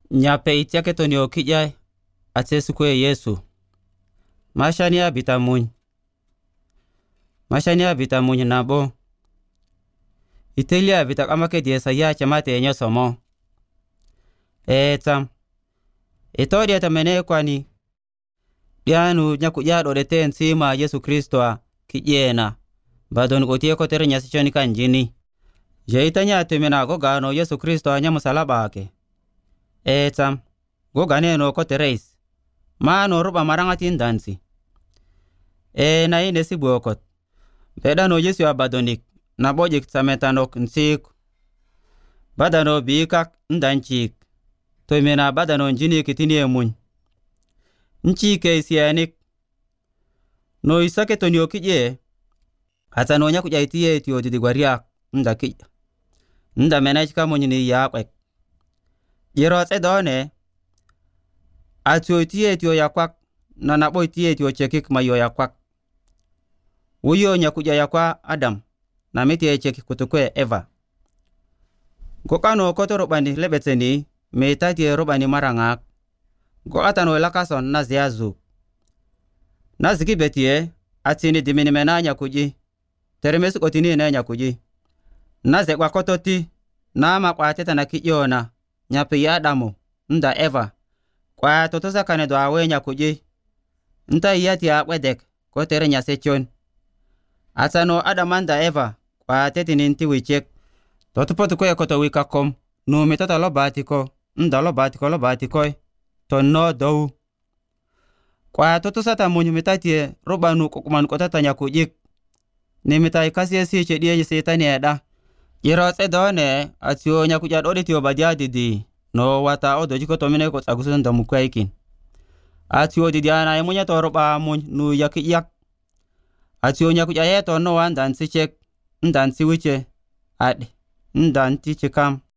Nyape itiake to nio kijay atesu kwe Yesu. Mashania bitamuny nabo. Itelia bitak diesa ya chamate enyo somo. Tam. Itori atamene kwani. Dianu nyakujado reten sima Yesu Kristo kijena. Badon kotie kotere nyasichoni kanjini. Jaitanya atumena gogano Yesu Kristo nyamusalaba ake. Tam. Gogane no kotereis. Mano ruba marangati ndansi. Na ine si buokot. Bedano Yesu abadonik. Nabojik sametanok nsik. Badano bikak ndanchik. Toimena badano njini kitini emuny. Nchike isianik. No isake tonyo kije. Atano nyaku jaitie etiyo didigwariak. Ndakij. Ndamenachika munyini yakwek. Yerot edone. Atyo itie etiyo yakwak. Nanabo itie etiyo chekik mayo yakwak. Uyo nyakuja yakwa Adam. Namiti chekik kutukwe Eva. Gokano koto rubani lebeteni. Meitati rubani marangak. Gokatano lakason naziazu. Naziki betie. Atini dimini mena nyakuji. Teremesu kotini na nyakuji. Nazekwa kototi. Nama kwa teta na kijona. Nyapi Adamu. Nda Eva. Kwa totosa kanedo awe nyakuji. Nta iyati akwedek. Kotere nyasechon. Atano Adamanda Eva. Kwa teti ninti wichek. Totupotu kwe koto wikakom. Numitata lo batiko. Nda lo batiko. Tonno dou. Kwa totusata munyumitatie. Rubanu kukuman kotata nyakujik. Nimitai kasi siche diye sitani eda. Yerot edone. Atyo nyakujad oditio badiadidi. No wata odo jiko tomine kot agusun damukwaikin. Atyo didiana emunya toroba muny nu yakiyak. Atyo nyakujayeto no wandan sichek. Ndan siwiche. Adi. Ndan tichekam.